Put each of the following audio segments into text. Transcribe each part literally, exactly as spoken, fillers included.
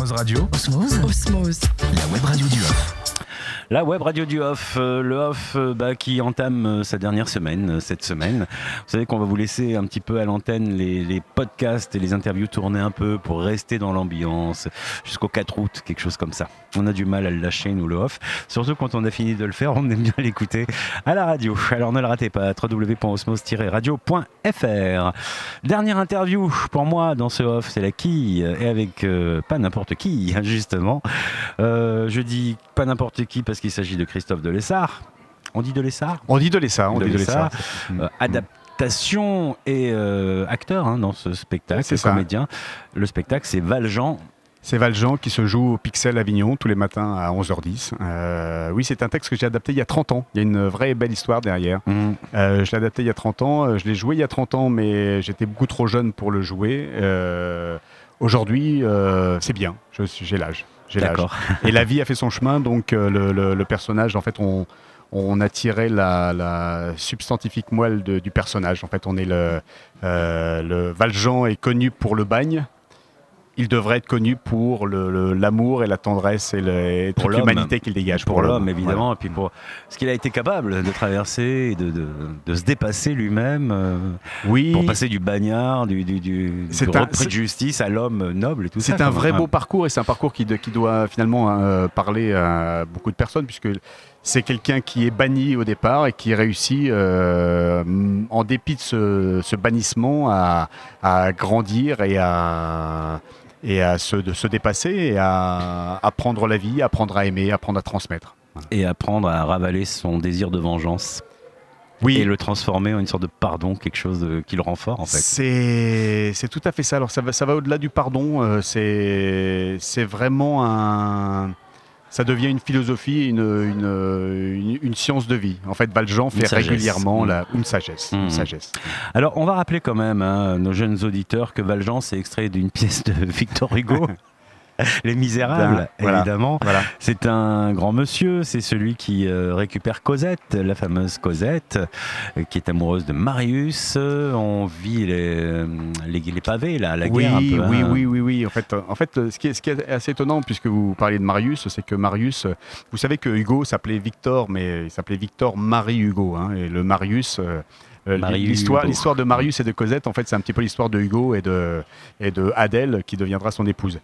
Osmose Radio. Osmose. Osmose. La web radio du off. La web radio du off, euh, le off euh, bah, qui entame euh, sa dernière semaine, euh, cette semaine. Vous savez qu'on va vous laisser un petit peu à l'antenne les, les podcasts et les interviews tourner un peu pour rester dans l'ambiance jusqu'au quatre août, quelque chose comme ça. On a du mal à le lâcher, nous, le off. Surtout quand on a fini de le faire, on aime bien l'écouter à la radio. Alors ne le ratez pas, w w w point osmose tiret radio point f r. Dernière interview pour moi dans ce off, c'est la quille, et avec euh, pas n'importe qui, justement. Euh, je dis pas n'importe qui parce qu'il s'agit de Christophe Delessart. On dit Delessart ? On dit Delessart, on dit Delessart. Euh, adaptation et euh, acteur hein, dans ce spectacle, c'est comédien. Ça. Le spectacle, c'est Valjean. C'est Valjean qui se joue au Pixel Avignon tous les matins à onze heures dix. Euh, oui, c'est un texte que j'ai adapté il y a trente ans. Il y a une vraie belle histoire derrière. Mmh. Euh, je l'ai adapté il y a trente ans. Je l'ai joué il y a trente ans, mais j'étais beaucoup trop jeune pour le jouer. Euh, aujourd'hui, euh, c'est bien. Je, j'ai l'âge. J'ai D'accord. l'âge. Et la vie a fait son chemin, donc euh, le, le, le personnage, en fait, on, on a tiré la, la substantifique moelle de, du personnage. En fait, on est le, euh, le Valjean est connu pour le bagne. Il devrait être connu pour le, le, l'amour et la tendresse et, le, et toute l'humanité qu'il dégage. Pour, pour l'homme, l'homme, évidemment, voilà. Et puis pour ce qu'il a été capable de traverser, et de, de, de se dépasser lui-même, euh, oui. pour passer du bagnard, du, du, du, du repris de justice à l'homme noble et tout c'est ça. C'est un vrai beau parcours, et c'est un parcours qui, de, qui doit finalement euh, parler à beaucoup de personnes, puisque c'est quelqu'un qui est banni au départ et qui réussit, euh, en dépit de ce, ce bannissement, à, à grandir et à... et à se, de se dépasser et à apprendre la vie, apprendre à aimer, apprendre à transmettre. Et apprendre à ravaler son désir de vengeance. Oui. Et le transformer en une sorte de pardon, quelque chose de, qui le rend fort en fait. C'est, c'est tout à fait ça. Alors ça va, ça va au-delà du pardon, euh, c'est, c'est vraiment un... Ça devient une philosophie, une, une, une, une science de vie. En fait, Valjean fait régulièrement mmh. la, une sagesse. Mmh. Une sagesse. Alors, on va rappeler quand même, hein, nos jeunes auditeurs, que Valjean, c'est extrait d'une pièce de Victor Hugo. Les Misérables, ben, évidemment. Voilà. C'est un grand monsieur, c'est celui qui euh, récupère Cosette, la fameuse Cosette, euh, qui est amoureuse de Marius. On vit les, les, les pavés, là, la oui, guerre un peu. Oui, hein. oui, oui, oui. En fait, en fait ce, qui est, ce qui est assez étonnant, puisque vous parliez de Marius, c'est que Marius, vous savez que Hugo s'appelait Victor, mais il s'appelait Victor Marie Hugo. Hein, et le Marius... Euh, Euh, l'histoire, l'histoire de Marius et de Cosette, en fait, c'est un petit peu l'histoire de Hugo et de, et de Adèle, qui deviendra son épouse.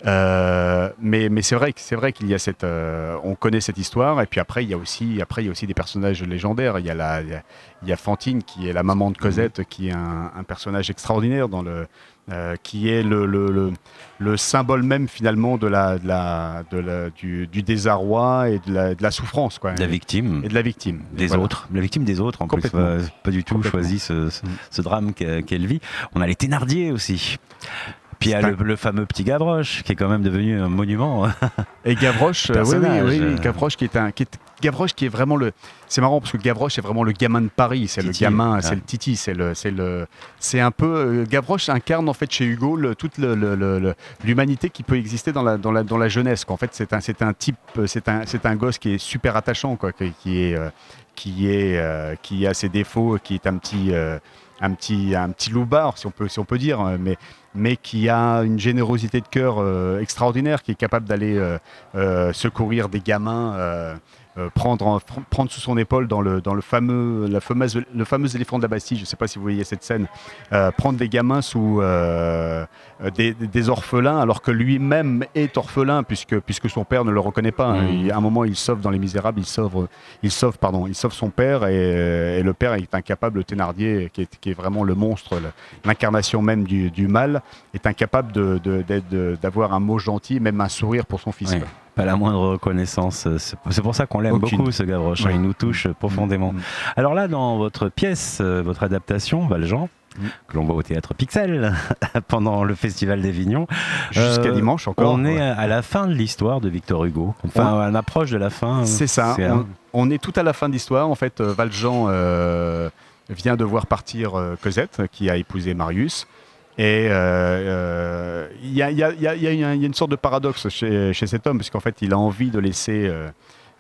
Euh, mais, mais c'est vrai, c'est vrai qu'il y a cette, euh, on connaît cette histoire, et puis après, il y a aussi, après, il y a aussi des personnages légendaires. Il y a la, il y a, il y a Fantine, qui est la maman de Cosette, qui est un, un personnage extraordinaire dans le, euh, qui est le, le, le, le symbole même finalement de la, de la, de la, du, du désarroi et de la, de la souffrance, quoi. De la victime. Et de la victime. Des voilà. autres. La victime des autres, en plus. Euh, pas du tout choisi ce, ce, ce drame qu'elle vit. On a les Thénardier aussi. Puis il y a le, le fameux petit Gavroche, qui est quand même devenu un monument. Et Gavroche, euh, oui, oui, oui, Gavroche qui est un, qui est, Gavroche qui est vraiment le. C'est marrant parce que Gavroche est vraiment le gamin de Paris. C'est le gamin, ah. c'est le Titi, c'est le, c'est le, c'est un peu. Euh, Gavroche incarne en fait chez Hugo le, toute le, le, le, l'humanité qui peut exister dans la, dans la, dans la jeunesse. Quoi. En fait, c'est un, c'est un type, c'est un, c'est un gosse qui est super attachant, quoi, qui, qui est, euh, qui est, euh, qui a ses défauts, qui est un petit. Euh, un petit, un petit loupard, si on peut, si on peut dire, mais, mais qui a une générosité de cœur euh, extraordinaire, qui est capable d'aller euh, euh, secourir des gamins, euh, euh, prendre, prendre sous son épaule dans le, dans le, fameux, la fameuse, le fameux éléphant de la Bastille, je ne sais pas si vous voyez cette scène, euh, prendre des gamins sous euh, des, des orphelins, alors que lui-même est orphelin, puisque, puisque son père ne le reconnaît pas. Hein. Il, à un moment, il sauve dans Les Misérables, il sauve, il sauve, pardon, il sauve son père, et, et le père est incapable, le Thénardier, qui est, qui est vraiment le monstre, le, l'incarnation même du, du mal, est incapable de, de, de, d'avoir un mot gentil, même un sourire pour son fils. Oui. Pas la moindre reconnaissance. C'est pour ça qu'on l'aime Aucune. beaucoup, ce Gavroche. Oui. Il nous touche profondément. Mmh. Alors là, dans votre pièce, votre adaptation, Valjean, mmh. que l'on voit au théâtre Pixel pendant le Festival d'Avignon, jusqu'à euh, dimanche encore. On est ouais. à la fin de l'histoire de Victor Hugo. Enfin, on approche de la fin. C'est ça. C'est on, un... on est tout à la fin de l'histoire. En fait, Valjean euh, vient de voir partir euh, Cosette, qui a épousé Marius. Et il euh, euh, y, y, y, y, y a une sorte de paradoxe chez, chez cet homme, puisqu'en fait, il a envie de laisser, euh,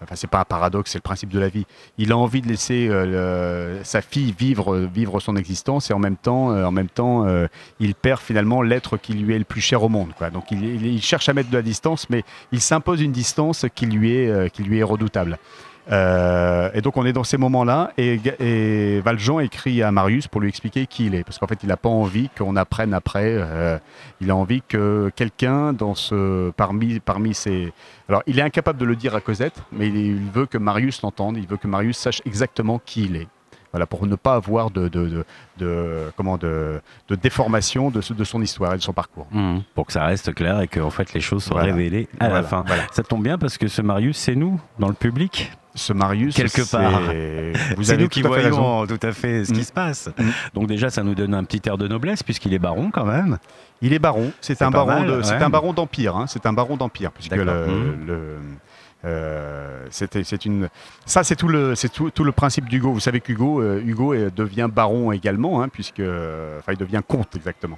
enfin c'est pas un paradoxe, c'est le principe de la vie. Il a envie de laisser euh, le, sa fille vivre, vivre son existence et en même temps, euh, en même temps euh, il perd finalement l'être qui lui est le plus cher au monde, quoi. Donc il, il, il cherche à mettre de la distance, mais il s'impose une distance qui lui est, euh, qui lui est redoutable. Euh, et donc on est dans ces moments-là et, et Valjean écrit à Marius pour lui expliquer qui il est, parce qu'en fait il n'a pas envie qu'on apprenne après, euh, il a envie que quelqu'un dans ce, parmi, parmi ses... Alors il est incapable de le dire à Cosette, mais il, il veut que Marius l'entende, il veut que Marius sache exactement qui il est. Voilà, pour ne pas avoir de, de, de, de, comment, de, de déformation de, de son histoire et de son parcours. Mmh, pour que ça reste clair et que en fait, les choses soient voilà. révélées à voilà, la fin. Voilà. Ça tombe bien parce que ce Marius, c'est nous, dans le public. Ce Marius, quelque part, c'est nous qui voyons tout à fait ce mmh. qui se passe. Mmh. Donc déjà, ça nous donne un petit air de noblesse puisqu'il est baron quand même. Il est baron. C'est un baron, mal, de, ouais. c'est un baron d'empire. Hein. C'est un baron d'empire puisque le, mmh. le Euh, c'était, c'est une, ça c'est tout le, c'est tout, tout le principe d'Hugo. Vous savez qu'Hugo, euh, Hugo est, devient baron également, hein, puisque, enfin, il devient comte exactement,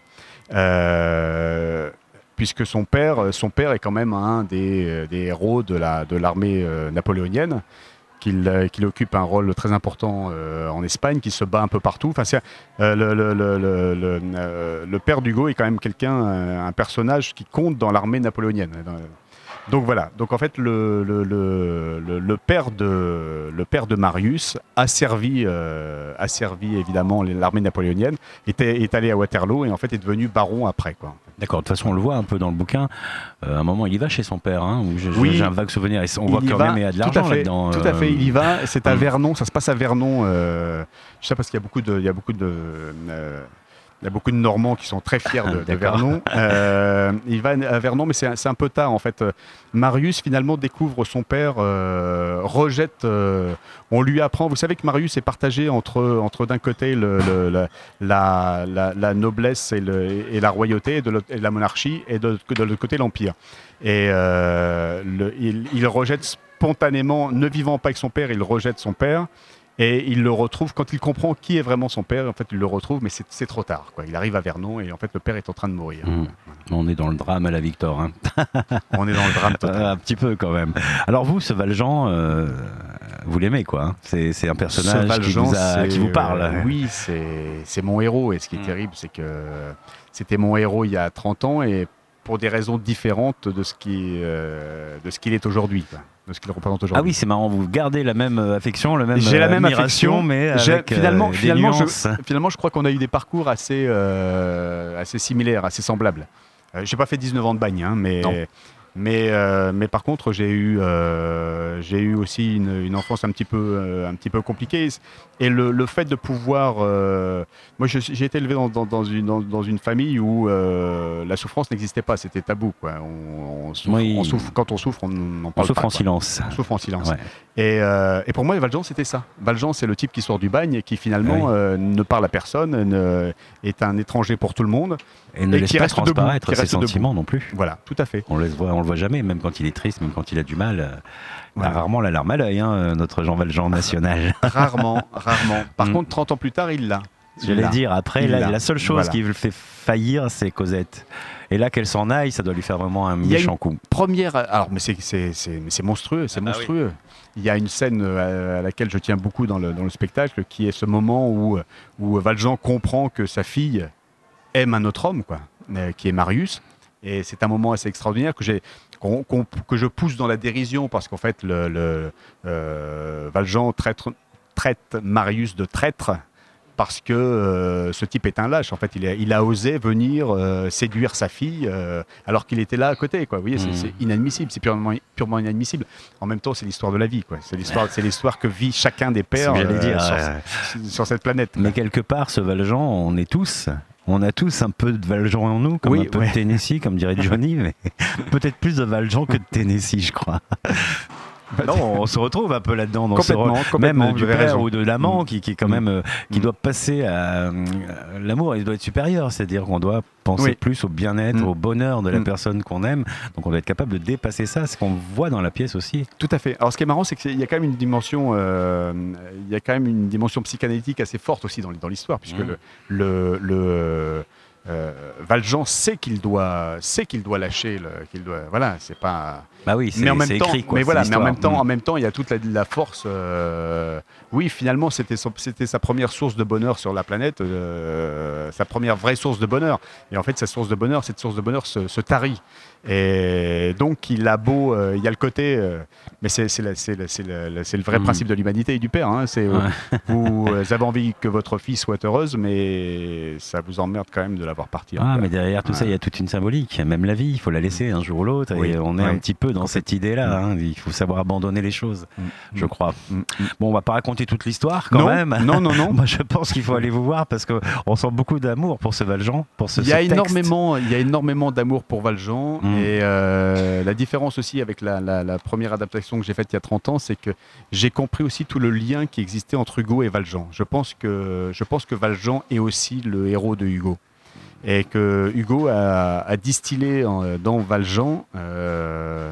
euh, puisque son père, son père est quand même un des, des héros de la, de l'armée euh, napoléonienne, qu'il, qu'il occupe un rôle très important euh, en Espagne, qui se bat un peu partout. Enfin, c'est, euh, le, le, le, le, le, euh, le père d'Hugo est quand même quelqu'un, un personnage qui compte dans l'armée napoléonienne. Donc voilà, donc en fait le, le, le, le, le, père, de, le père de Marius a servi, euh, a servi évidemment l'armée napoléonienne, était, est allé à Waterloo et en fait est devenu baron après, quoi. D'accord, de toute façon on le voit un peu dans le bouquin, euh, à un moment il y va chez son père, hein, où je, oui, j'ai un vague souvenir, et on voit quand va, même il y a de l'argent là-dedans. Tout euh... à fait, il y va, c'est à Vernon, ça se passe à Vernon, euh, je sais parce qu'il y a beaucoup de... Il y a beaucoup de euh, Il y a beaucoup de Normands qui sont très fiers de, de Vernon. Euh, il va à Vernon, mais c'est, c'est un peu tard en fait. Marius finalement découvre son père, euh, rejette. Euh, on lui apprend. Vous savez que Marius est partagé entre, entre d'un côté le, le, la, la, la, la noblesse et, le, et la royauté et, de et la monarchie, et de, de l'autre côté l'empire. Et euh, le, il, il rejette spontanément, ne vivant pas avec son père, il rejette son père. Et il le retrouve, quand il comprend qui est vraiment son père, en fait, il le retrouve, mais c'est, c'est trop tard, quoi. Il arrive à Vernon et en fait, le père est en train de mourir. Mmh. On est dans le drame à la victoire. Hein. On est dans le drame total. Euh, un petit peu quand même. Alors vous, ce Valjean, euh, vous l'aimez, quoi, hein. c'est, c'est un personnage Valjean, qui, vous a, qui vous parle. Euh, oui, c'est, c'est mon héros. Et ce qui est mmh. terrible, c'est que c'était mon héros il y a trente ans et pour des raisons différentes de ce, qui, euh, de ce qu'il est aujourd'hui, quoi. De ce qu'il représente aujourd'hui. Ah oui, c'est marrant, vous gardez la même affection, la même J'ai la même admiration, affection, mais avec finalement, euh, des finalement, nuances. Je, finalement, je crois qu'on a eu des parcours assez, euh, assez similaires, assez semblables. Euh, j'ai pas fait dix-neuf ans de bagne, hein, mais, mais, euh, mais par contre, j'ai eu, euh, j'ai eu aussi une, une enfance un petit peu, euh, un petit peu compliquée. Et le, le fait de pouvoir... Euh, moi, je, j'ai été élevé dans, dans, dans, une, dans, dans une famille où euh, la souffrance n'existait pas, c'était tabou, quoi. On, on souffre, oui. on souffre, quand on souffre, on n'en parle on souffre pas. En silence. On souffre en silence. Ouais. Et, euh, et pour moi, Valjean, c'était ça. Valjean, c'est le type qui sort du bagne et qui finalement oui. euh, ne parle à personne, ne, est un étranger pour tout le monde. Et ne et laisse qui pas reste transparaître debout, ses sentiments debout. non plus. Voilà, tout à fait. On le voit, on le voit jamais, même quand il est triste, même quand il a du mal. Euh, voilà. a rarement la larme à l'œil, hein, notre Jean Valjean national. Rarement, rarement. Par mm. contre, trente ans plus tard, il l'a. J'allais l'a. dire, après, la, la seule chose voilà. qui le fait faillir, c'est Cosette. Et là, qu'elle s'en aille, ça doit lui faire vraiment un méchant coup. Première, alors, mais c'est, c'est, c'est, c'est monstrueux, c'est ah bah monstrueux. Oui. Il y a une scène à, à laquelle je tiens beaucoup dans le, dans le spectacle, qui est ce moment où, où Valjean comprend que sa fille aime un autre homme, quoi, qui est Marius. Et c'est un moment assez extraordinaire que, j'ai, qu'on, qu'on, que je pousse dans la dérision, parce qu'en fait, le, le, euh, Valjean traite, traite Marius de traître, parce que euh, ce type est un lâche. En fait, il a, il a osé venir euh, séduire sa fille euh, alors qu'il était là à côté, quoi. Vous voyez, mmh. c'est, c'est inadmissible, c'est purement, purement inadmissible. En même temps, c'est l'histoire de la vie, quoi. C'est l'histoire, c'est l'histoire que vit chacun des pères euh, dire, sur, euh... sur cette planète. Mais quelque part, ce Valjean, on est tous... On a tous un peu de Valjean en nous, comme oui, un peu ouais. de Tennessee, comme dirait Johnny, mais peut-être plus de Valjean que de Tennessee, je crois. Non, on se retrouve un peu là-dedans, dans complètement, ce... complètement, même du père raison. ou de l'amant mmh. qui, qui est quand même, euh, qui mmh. doit passer à euh, l'amour, il doit être supérieur, c'est-à-dire qu'on doit penser oui. plus au bien-être, mmh. au bonheur de la mmh. personne qu'on aime, donc on doit être capable de dépasser ça, ce qu'on voit dans la pièce aussi. Tout à fait. Alors ce qui est marrant, c'est qu'il y a quand même une dimension, euh, il y a quand même une dimension psychanalytique assez forte aussi dans, dans l'histoire, puisque mmh. le, le, le euh, Valjean sait qu'il doit, sait qu'il doit lâcher, le, qu'il doit, voilà, c'est pas. Bah oui, c'est, c'est temps, écrit quoi. Mais voilà, mais en même temps, mmh. en même temps, il y a toute la, la force. Euh, oui, finalement, c'était, son, c'était sa première source de bonheur sur la planète, euh, sa première vraie source de bonheur. Et en fait, sa source de bonheur, cette source de bonheur se, se tarit. Et donc, il a beau, euh, il y a le côté, euh, mais c'est, c'est, la, c'est, la, c'est, la, c'est le vrai mmh. principe de l'humanité et du père. Hein, c'est, ouais. vous, vous avez envie que votre fille soit heureuse, mais ça vous emmerde quand même de la voir partir. Ah, quoi. mais derrière tout ouais. ça, il y a toute une symbolique. Même la vie, il faut la laisser un jour ou l'autre. Oui. Et on est oui. un petit peu dans cette idée-là. Hein. Il faut savoir abandonner les choses, mmh. je crois. Mmh. Bon, on va pas raconter toute l'histoire quand non. même. Non, non, non. Moi, je pense qu'il faut aller vous voir parce qu'on sent beaucoup d'amour pour ce Valjean, pour ce, il y a ce énormément, il y a énormément d'amour pour Valjean. Mmh. Et euh, la différence aussi avec la, la, la première adaptation que j'ai faite il y a trente ans, c'est que j'ai compris aussi tout le lien qui existait entre Hugo et Valjean. Je pense que, je pense que Valjean est aussi le héros de Hugo. Et que Hugo a, a distillé en, dans Valjean euh,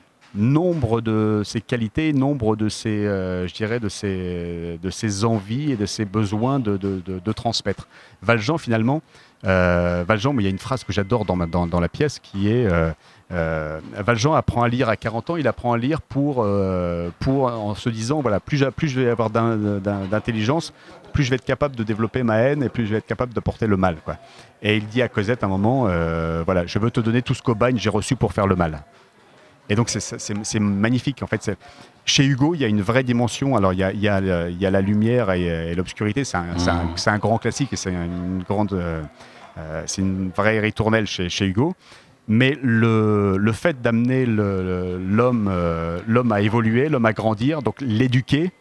nombre de ses qualités, nombre de ses, euh, je dirais, de ses, de ses envies et de ses besoins de, de, de, de transmettre. Valjean, finalement, euh, Valjean, il y a une phrase que j'adore dans, ma, dans, dans la pièce qui est euh, euh, Valjean apprend à lire à quarante ans, il apprend à lire pour, euh, pour en se disant, voilà, plus, plus je vais avoir d'in, d'in, d'intelligence, plus je vais être capable de développer ma haine et plus je vais être capable de porter le mal, quoi. Et il dit à Cosette à un moment, euh, voilà, je veux te donner tout ce qu'au bagne j'ai reçu pour faire le mal. Et donc c'est, c'est, c'est magnifique. En fait, c'est... chez Hugo, il y a une vraie dimension. Alors il y a, il y a, il y a la lumière et, et l'obscurité. C'est un, mmh. c'est, un, c'est un grand classique et c'est une grande, euh, c'est une vraie ritournelle chez, chez Hugo. Mais le, le fait d'amener le, l'homme, euh, l'homme à évoluer, l'homme à grandir, donc l'éduquer.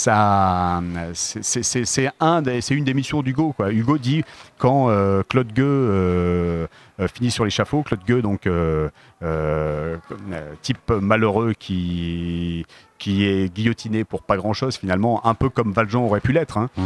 Ça, c'est, c'est, c'est, c'est, un des, c'est une des missions d'Hugo, quoi. Hugo dit quand euh, Claude Gueux euh, euh, finit sur l'échafaud, Claude Gueux, donc euh, euh, type malheureux qui, qui est guillotiné pour pas grand-chose finalement, un peu comme Valjean aurait pu l'être. Hein. Mmh.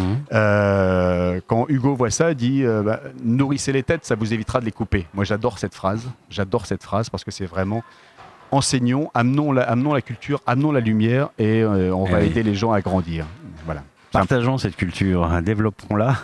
Euh, quand Hugo voit ça, il dit euh, bah, nourrissez les têtes, ça vous évitera de les couper. Moi, j'adore cette phrase. J'adore cette phrase parce que c'est vraiment enseignons, amenons la, amenons la culture, amenons la lumière et euh, on va oui. aider les gens à grandir. Voilà. Partageons cette culture, hein, développons-la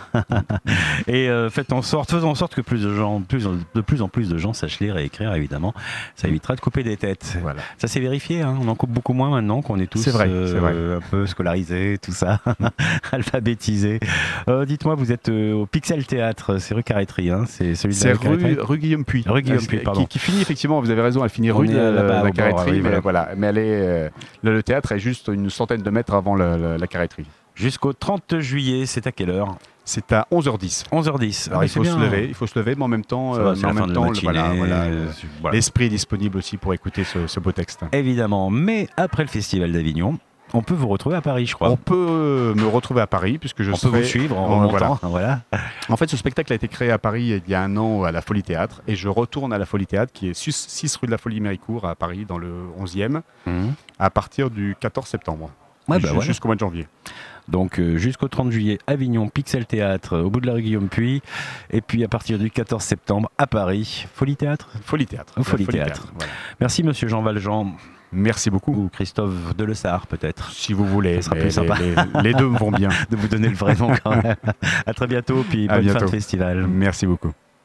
et euh, faites en sorte, faisons en sorte que plus de gens, plus, de plus en plus de gens sachent lire et écrire, évidemment. Ça évitera de couper des têtes. Voilà. Ça s'est vérifié, hein, on en coupe beaucoup moins maintenant qu'on est tous c'est vrai, euh, c'est vrai. un peu scolarisés, tout ça, alphabétisés. Euh, dites-moi, vous êtes euh, au Pixel Théâtre, c'est rue Carré-Tri, hein, c'est celui de c'est la rue, rue Guillaume Puy. Rue Guillaume Puy, pardon. Qui, qui finit effectivement, vous avez raison, elle finit rue de la, la Carré-Tri, oui, mais, voilà. mais elle est, euh, le, le théâtre est juste une centaine de mètres avant le, le, la Carré-Tri. Jusqu'au trente juillet, c'est à quelle heure ? C'est à onze heures dix. onze heures dix. Alors ah, il faut se lever, il faut se lever, mais en même temps, va, euh, mais en même temps, matinée, voilà, voilà, euh, voilà. l'esprit est disponible aussi pour écouter ce, ce beau texte. Évidemment, mais après le Festival d'Avignon, on peut vous retrouver à Paris, je crois. On peut me retrouver à Paris, puisque je On serai... peut vous suivre en remontant. Voilà. Voilà. En fait, ce spectacle a été créé à Paris il y a un an à la Folie Théâtre, et je retourne à la Folie Théâtre, qui est six rue de la Folie-Méricourt à Paris, dans le onzième, mmh. à partir du quatorze septembre, ouais, bah, jusqu'au voilà. mois de janvier. Donc euh, jusqu'au trente juillet, Avignon, Pixel Théâtre, au bout de la rue Guillaume Puy. Et puis à partir du quatorze septembre, à Paris, Folie Théâtre Folie Théâtre. Ou Folie, Folie Théâtre. Théâtre voilà. Merci Monsieur Jean Valjean. Merci beaucoup. Ou Christophe Delessart peut-être. Si vous voulez. Ça sera plus sympa. Les, les, les deux me vont bien. De vous donner le vrai nom quand même. À très bientôt, puis à bonne bientôt. fin de festival. Merci beaucoup.